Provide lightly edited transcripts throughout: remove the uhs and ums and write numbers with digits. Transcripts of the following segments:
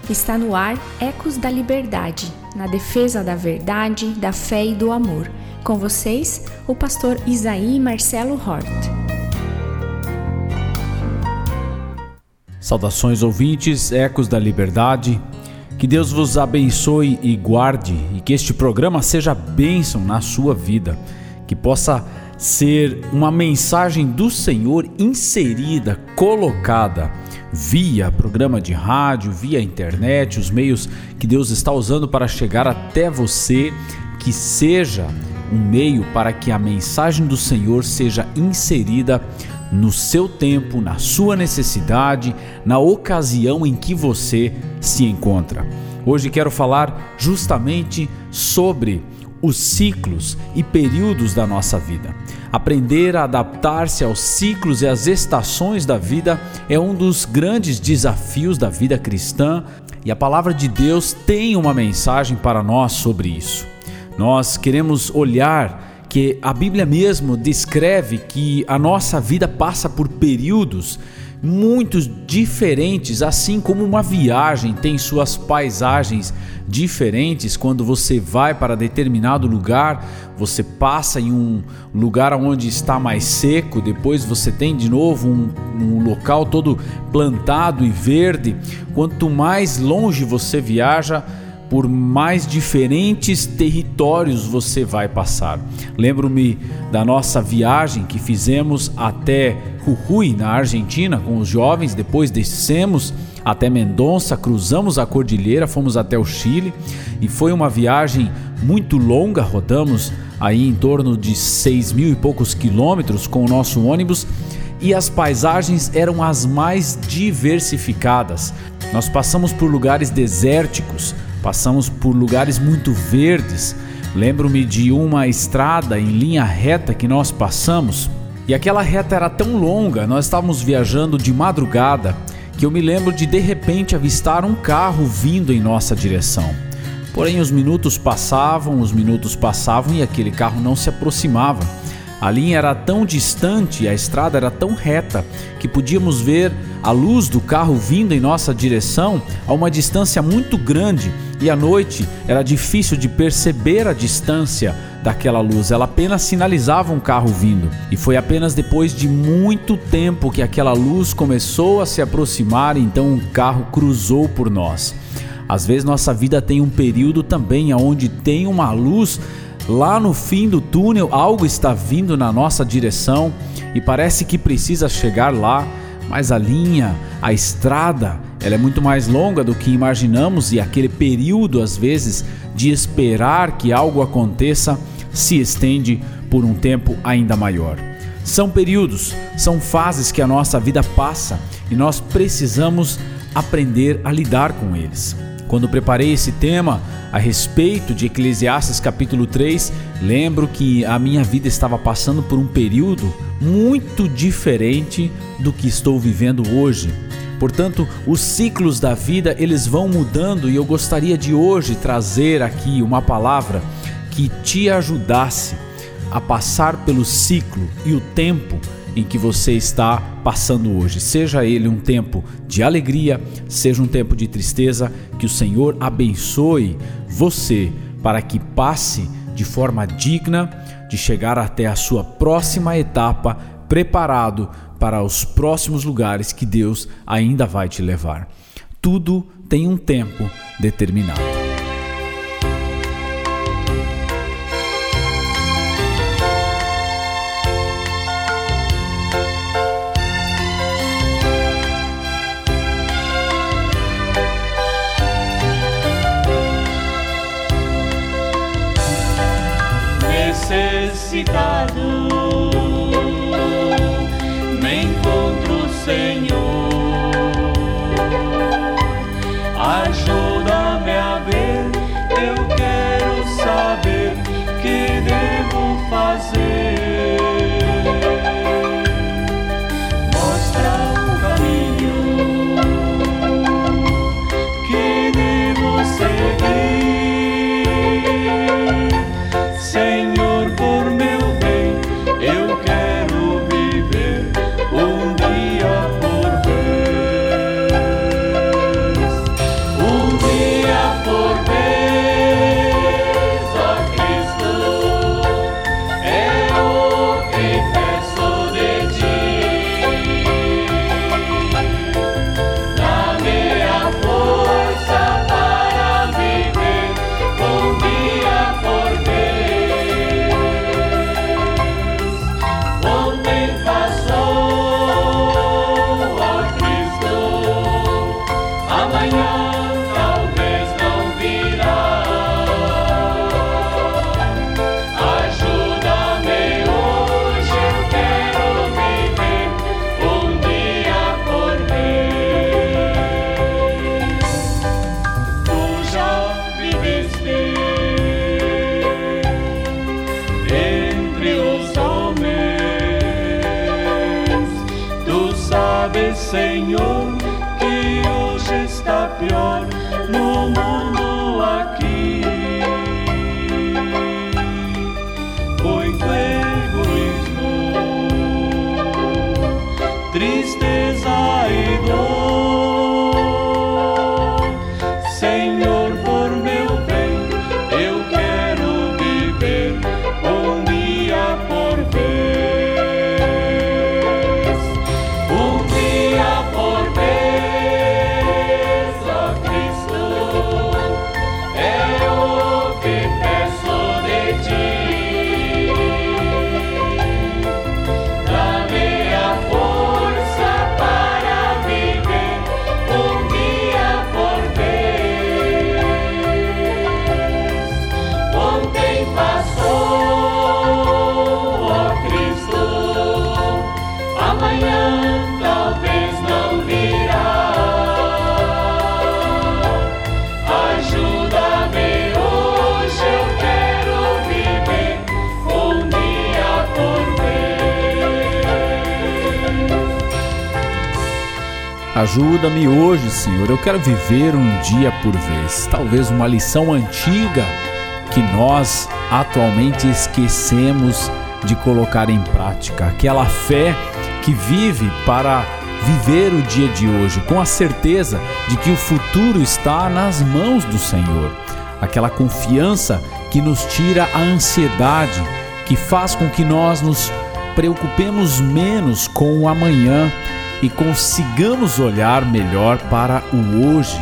Está no ar Ecos da Liberdade, na defesa da verdade, da fé e do amor. Com vocês, o pastor Isaí Marcelo Hort. Saudações ouvintes, Ecos da Liberdade. Que Deus vos abençoe e guarde e que este programa seja bênção na sua vida. Que possa ser uma mensagem do Senhor inserida, colocada via programa de rádio, via internet, os meios que Deus está usando para chegar até você, que seja um meio para que a mensagem do Senhor seja inserida no seu tempo, na sua necessidade, na ocasião em que você se encontra. Hoje quero falar justamente sobre os ciclos e períodos da nossa vida. Aprender a adaptar-se aos ciclos e às estações da vida é um dos grandes desafios da vida cristã e a palavra de Deus tem uma mensagem para nós sobre isso. Nós queremos olhar que a Bíblia mesmo descreve que a nossa vida passa por períodos muito diferentes, assim como uma viagem tem suas paisagens diferentes. Quando você vai para determinado lugar, você passa em um lugar onde está mais seco, depois você tem de novo um local todo plantado e verde. Quanto mais longe você viaja, por mais diferentes territórios você vai passar. Lembro-me da nossa viagem que fizemos até Jujuy, na Argentina, com os jovens. Depois descemos até Mendonça, cruzamos a cordilheira, fomos até o Chile e foi uma viagem muito longa. Rodamos aí em torno de 6.000 e poucos quilômetros com o nosso ônibus e as paisagens eram as mais diversificadas. Nós passamos por lugares desérticos, passamos por lugares muito verdes. Lembro-me de uma estrada em linha reta que nós passamos e aquela reta era tão longa, nós estávamos viajando de madrugada, que eu me lembro de repente avistar um carro vindo em nossa direção. Porém os minutos passavam e aquele carro não se aproximava. A linha era tão distante, a estrada era tão reta que podíamos ver a luz do carro vindo em nossa direção a uma distância muito grande e à noite era difícil de perceber a distância daquela luz, ela apenas sinalizava um carro vindo e foi apenas depois de muito tempo que aquela luz começou a se aproximar e então um carro cruzou por nós. Às vezes nossa vida tem um período também onde tem uma luz lá no fim do túnel, algo está vindo na nossa direção e parece que precisa chegar lá, mas a linha, a estrada, ela é muito mais longa do que imaginamos e aquele período, às vezes, de esperar que algo aconteça se estende por um tempo ainda maior. São períodos, são fases que a nossa vida passa e nós precisamos aprender a lidar com eles. Quando preparei esse tema a respeito de Eclesiastes capítulo 3, lembro que a minha vida estava passando por um período muito diferente do que estou vivendo hoje. Portanto, os ciclos da vida, eles vão mudando e eu gostaria de hoje trazer aqui uma palavra que te ajudasse a passar pelo ciclo e o tempo em que você está passando hoje. Seja ele um tempo de alegria, seja um tempo de tristeza, que o Senhor abençoe você para que passe de forma digna de chegar até a sua próxima etapa, preparado para os próximos lugares que Deus ainda vai te levar. Tudo tem um tempo determinado. Necessitado, me encontro, Senhor. Ajuda-me a ver, eu quero saber que devo fazer. Mostra o caminho que devo seguir. Senhor, por meu bem, eu quero viver um dia por Senhor, que hoje está pior no mundo aqui. Muito egoísmo, tristeza e dor. Senhor, por meu bem, eu quero viver um dia por vez. Um dia por vez, ó Cristo, é o que peço de ti. Dá-me a força para viver um dia por vez. Ontem passou, ó Cristo, amanhã talvez não virá. Ajuda-me hoje, eu quero viver um dia por vez. Ajuda-me hoje, Senhor, eu quero viver um dia por vez. Talvez uma lição antiga que nós atualmente esquecemos de colocar em prática. Aquela fé que vive para viver o dia de hoje, com a certeza de que o futuro está nas mãos do Senhor. Aquela confiança que nos tira a ansiedade, que faz com que nós nos preocupemos menos com o amanhã e consigamos olhar melhor para o hoje.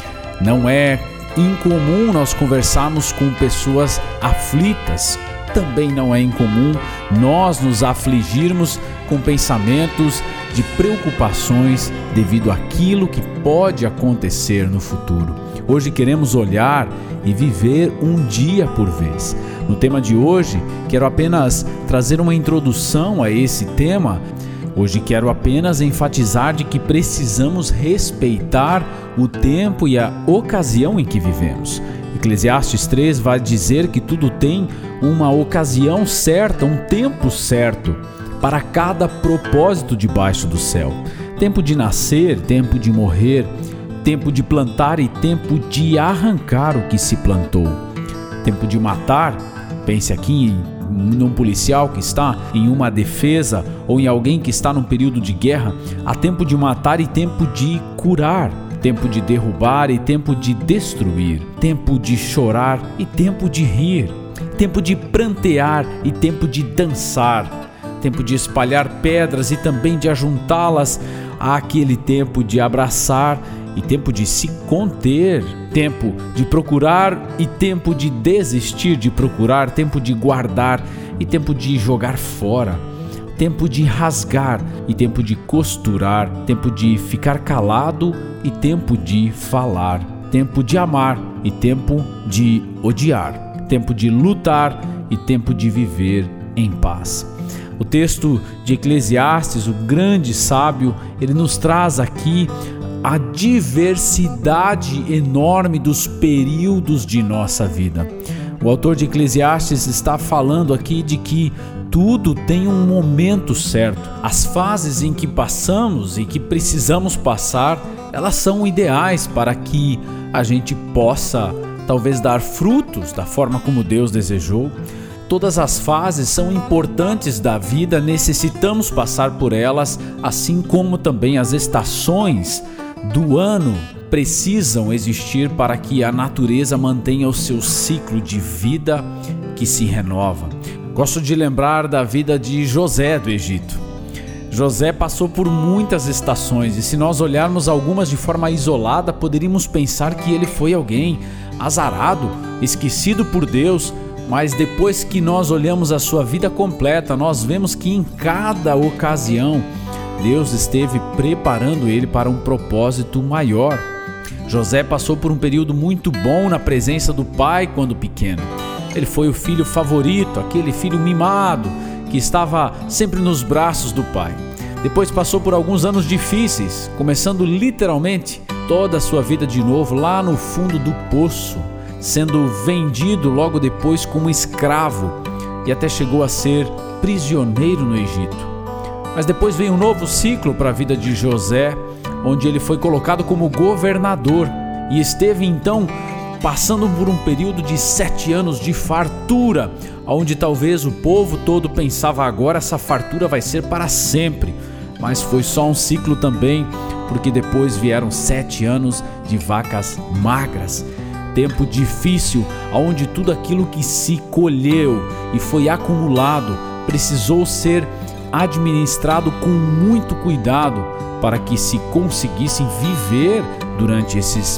Não é incomum nós conversarmos com pessoas aflitas. Também não é incomum nós nos afligirmos com pensamentos de preocupações devido àquilo que pode acontecer no futuro. Hoje queremos olhar e viver um dia por vez. No tema de hoje, quero apenas trazer uma introdução a esse tema. Hoje quero apenas enfatizar de que precisamos respeitar o tempo e a ocasião em que vivemos. Eclesiastes 3 vai dizer que tudo tem uma ocasião certa, um tempo certo para cada propósito debaixo do céu. Tempo de nascer, tempo de morrer, tempo de plantar e tempo de arrancar o que se plantou. Tempo de matar, pense aqui num policial que está em uma defesa ou em alguém que está num período de guerra. Há tempo de matar e tempo de curar, tempo de derrubar e tempo de destruir, tempo de chorar e tempo de rir, tempo de prantear e tempo de dançar, tempo de espalhar pedras e também de ajuntá-las. Há aquele tempo de abraçar e tempo de se conter, tempo de procurar e tempo de desistir de procurar, tempo de guardar e tempo de jogar fora, tempo de rasgar e tempo de costurar, tempo de ficar calado e tempo de falar, tempo de amar e tempo de odiar, tempo de lutar e tempo de viver em paz. O texto de Eclesiastes, o grande sábio, ele nos traz aqui a diversidade enorme dos períodos de nossa vida. O autor de Eclesiastes está falando aqui de que tudo tem um momento certo. As fases em que passamos e que precisamos passar, elas são ideais para que a gente possa talvez dar frutos da forma como Deus desejou. Todas as fases são importantes da vida, necessitamos passar por elas, assim como também as estações do ano precisam existir para que a natureza mantenha o seu ciclo de vida que se renova. Gosto de lembrar da vida de José do Egito. José passou por muitas estações e se nós olharmos algumas de forma isolada, poderíamos pensar que ele foi alguém azarado, esquecido por Deus, mas depois que nós olhamos a sua vida completa, nós vemos que em cada ocasião Deus esteve preparando ele para um propósito maior. José passou por um período muito bom na presença do pai quando pequeno. Ele foi o filho favorito, aquele filho mimado que estava sempre nos braços do pai. Depois passou por alguns anos difíceis, começando literalmente toda a sua vida de novo lá no fundo do poço, sendo vendido logo depois como escravo e até chegou a ser prisioneiro no Egito. Mas depois veio um novo ciclo para a vida de José, onde ele foi colocado como governador e esteve então passando por um período de 7 anos de fartura, onde talvez o povo todo pensava: agora essa fartura vai ser para sempre. Mas foi só um ciclo também, porque depois vieram 7 anos de vacas magras. Tempo difícil, onde tudo aquilo que se colheu e foi acumulado precisou ser administrado com muito cuidado para que se conseguissem viver durante esses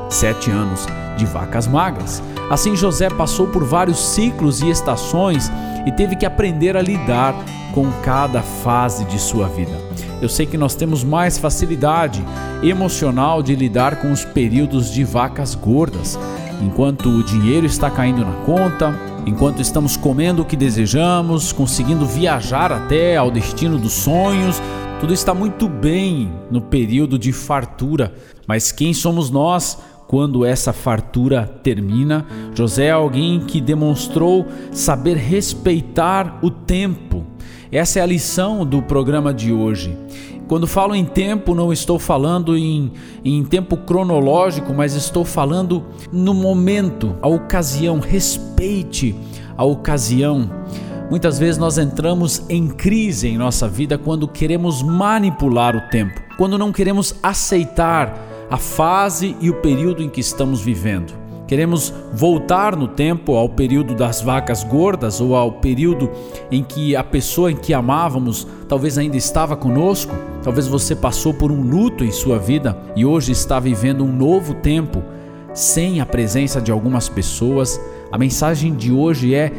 7 anos de vacas magras. Assim, José passou por vários ciclos e estações e teve que aprender a lidar com cada fase de sua vida. Eu sei que nós temos mais facilidade emocional de lidar com os períodos de vacas gordas, enquanto o dinheiro está caindo na conta, enquanto estamos comendo o que desejamos, conseguindo viajar até ao destino dos sonhos. Tudo está muito bem no período de fartura, mas quem somos nós quando essa fartura termina? José é alguém que demonstrou saber respeitar o tempo. Essa é a lição do programa de hoje. Quando falo em tempo, não estou falando em tempo cronológico, mas estou falando no momento, a ocasião. Respeite a ocasião. Muitas vezes nós entramos em crise em nossa vida quando queremos manipular o tempo, quando não queremos aceitar a fase e o período em que estamos vivendo. Queremos voltar no tempo ao período das vacas gordas ou ao período em que a pessoa em que amávamos talvez ainda estava conosco. Talvez você passou por um luto em sua vida e hoje está vivendo um novo tempo sem a presença de algumas pessoas. A mensagem de hoje é: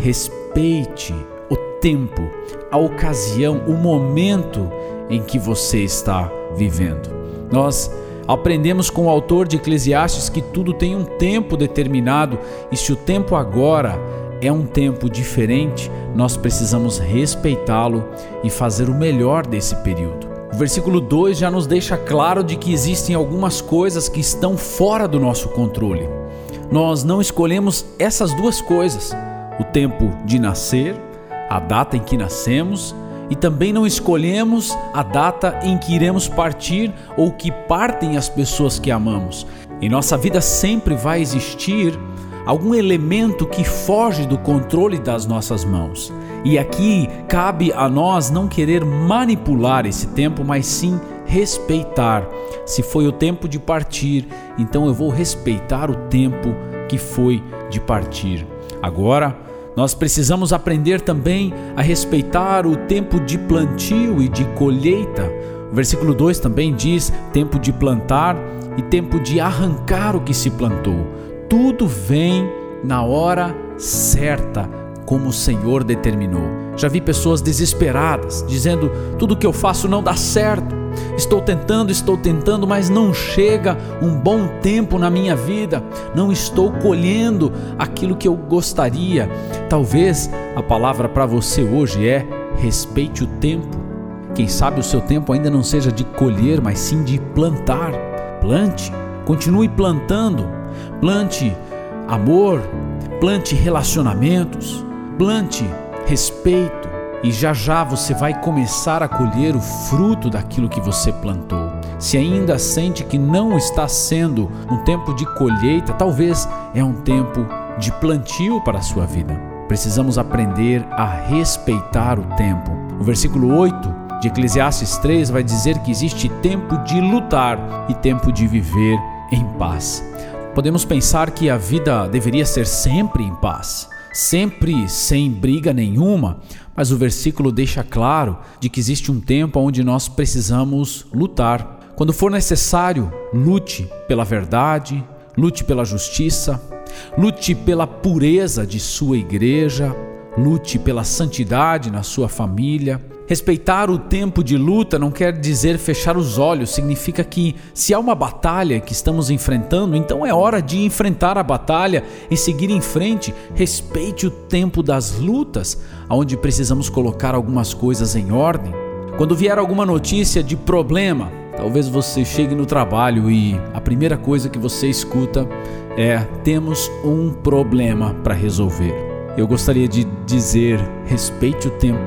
respeite o tempo, a ocasião, o momento em que você está vivendo. Nós aprendemos com o autor de Eclesiastes que tudo tem um tempo determinado, e se o tempo agora é um tempo diferente, nós precisamos respeitá-lo e fazer o melhor desse período. O versículo 2 já nos deixa claro de que existem algumas coisas que estão fora do nosso controle. Nós não escolhemos essas duas coisas: o tempo de nascer, a data em que nascemos, e também não escolhemos a data em que iremos partir ou que partem as pessoas que amamos. Em nossa vida sempre vai existir algum elemento que foge do controle das nossas mãos. E aqui cabe a nós não querer manipular esse tempo, mas sim respeitar. Se foi o tempo de partir, então eu vou respeitar o tempo que foi de partir. Agora, nós precisamos aprender também a respeitar o tempo de plantio e de colheita. O versículo 2 também diz tempo de plantar e tempo de arrancar o que se plantou. Tudo vem na hora certa, como o Senhor determinou. Já vi pessoas desesperadas, dizendo: tudo que eu faço não dá certo. Estou tentando, mas não chega um bom tempo na minha vida. Não estou colhendo aquilo que eu gostaria. Talvez a palavra para você hoje é: respeite o tempo. Quem sabe o seu tempo ainda não seja de colher, mas sim de plantar. Plante, continue plantando. Plante amor, plante relacionamentos, plante respeito. E já você vai começar a colher o fruto daquilo que você plantou. Se ainda sente que não está sendo um tempo de colheita, talvez é um tempo de plantio para a sua vida. Precisamos aprender a respeitar o tempo. O versículo 8 de Eclesiastes 3 vai dizer que existe tempo de lutar e tempo de viver em paz. Podemos pensar que a vida deveria ser sempre em paz, sempre sem briga nenhuma, mas o versículo deixa claro de que existe um tempo onde nós precisamos lutar. Quando for necessário, lute pela verdade, lute pela justiça, lute pela pureza de sua igreja, lute pela santidade na sua família. Respeitar o tempo de luta não quer dizer fechar os olhos, significa que se há uma batalha que estamos enfrentando, então é hora de enfrentar a batalha e seguir em frente. Respeite o tempo das lutas, onde precisamos colocar algumas coisas em ordem. Quando vier alguma notícia de problema, talvez você chegue no trabalho e a primeira coisa que você escuta é: temos um problema para resolver. Eu gostaria de dizer: respeite o tempo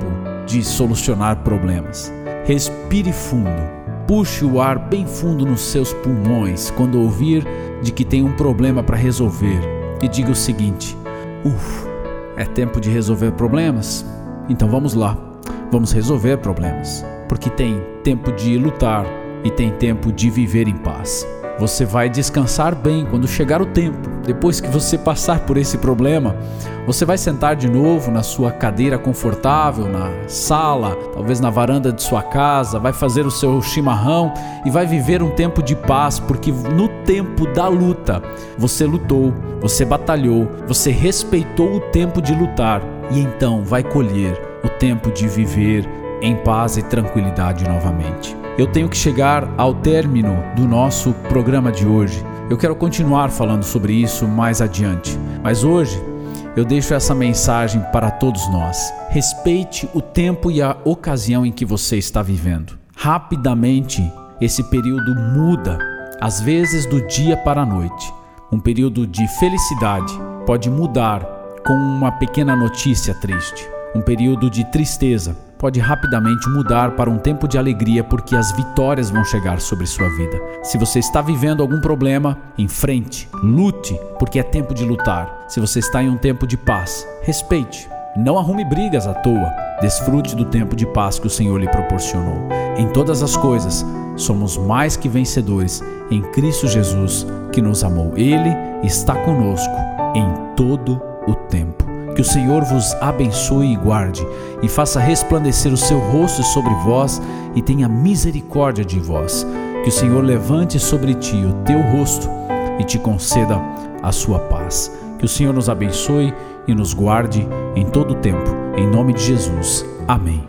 de solucionar problemas. Respire fundo. Puxe o ar bem fundo nos seus pulmões quando ouvir de que tem um problema para resolver e diga o seguinte: é tempo de resolver problemas? Então vamos lá, vamos resolver problemas, porque tem tempo de lutar e tem tempo de viver em paz. Você vai descansar bem quando chegar o tempo. Depois que você passar por esse problema, você vai sentar de novo na sua cadeira confortável, na sala, talvez na varanda de sua casa, vai fazer o seu chimarrão e vai viver um tempo de paz, porque no tempo da luta, você lutou, você batalhou, você respeitou o tempo de lutar e então vai colher o tempo de viver em paz e tranquilidade novamente. Eu tenho que chegar ao término do nosso programa de hoje. Eu quero continuar falando sobre isso mais adiante, mas hoje eu deixo essa mensagem para todos nós. Respeite o tempo e a ocasião em que você está vivendo. Rapidamente, esse período muda, às vezes do dia para a noite. Um período de felicidade pode mudar com uma pequena notícia triste. Um período de tristeza pode rapidamente mudar para um tempo de alegria, porque as vitórias vão chegar sobre sua vida. Se você está vivendo algum problema, enfrente, lute, porque é tempo de lutar. Se você está em um tempo de paz, respeite. Não arrume brigas à toa. Desfrute do tempo de paz que o Senhor lhe proporcionou. Em todas as coisas, somos mais que vencedores em Cristo Jesus, que nos amou. Ele está conosco em todo o tempo. Que o Senhor vos abençoe e guarde, e faça resplandecer o seu rosto sobre vós e tenha misericórdia de vós. Que o Senhor levante sobre ti o teu rosto e te conceda a sua paz. Que o Senhor nos abençoe e nos guarde em todo o tempo. Em nome de Jesus. Amém.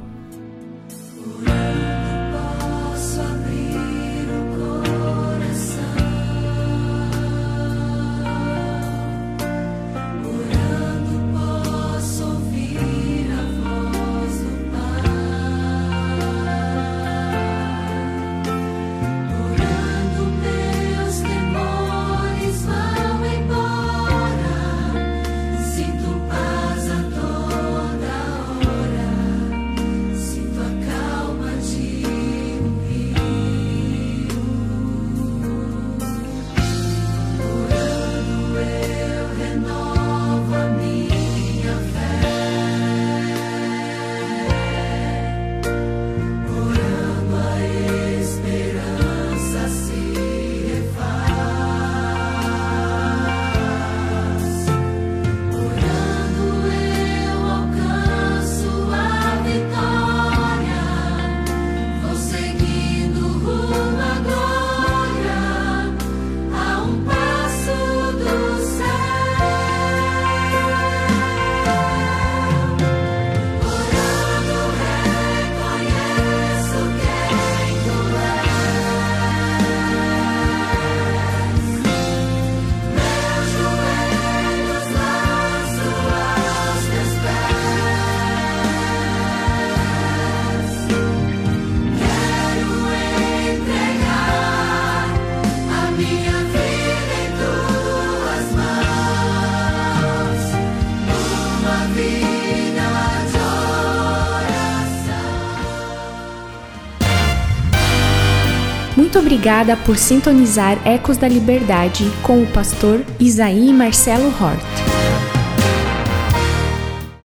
Muito obrigada por sintonizar Ecos da Liberdade com o pastor Isaí Marcelo Hort.